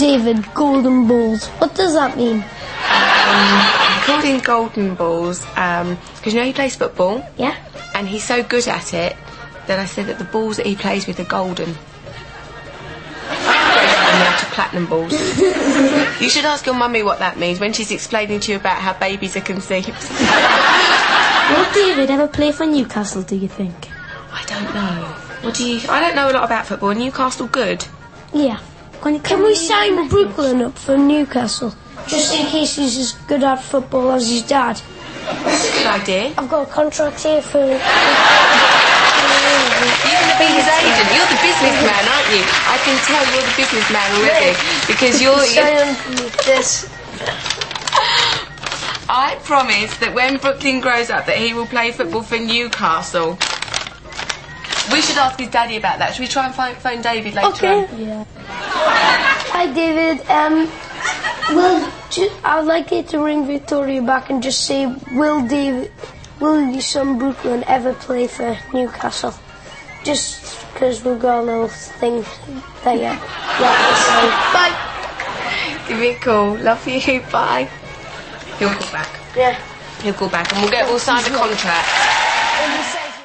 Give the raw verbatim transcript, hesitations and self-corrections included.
David, golden balls. What does that mean? Um, I called him golden balls because um, you know he plays football. Yeah. And he's so good at it that I said that the balls that he plays with are golden. Now to platinum balls. You should ask your mummy what that means when she's explaining to you about how babies are conceived. Will David ever play for Newcastle, do you think? I don't know. What do you... I don't know a lot about football. Newcastle good? Yeah. Can, Can we sign Brooklyn up for Newcastle? Just in case he's as good at football as his dad. That's a good idea. I've got a contract here for... You're going to be his agent. You're the businessman, aren't you? I can tell you're the businessman already. Because you're... you're... this. I promise that when Brooklyn grows up that he will play football for Newcastle. We should ask his daddy about that. Should we try and find, phone David later okay. on? Yeah. Hi, David. Um, will I'd like you to ring Victoria back and just say, will David, will your son Brooklyn ever play for Newcastle? Just because we've got a little thing that you like to say. Bye. Give me a call. Love you. Bye. He'll call back. Yeah. He'll call back and we'll get we'll sign the contract.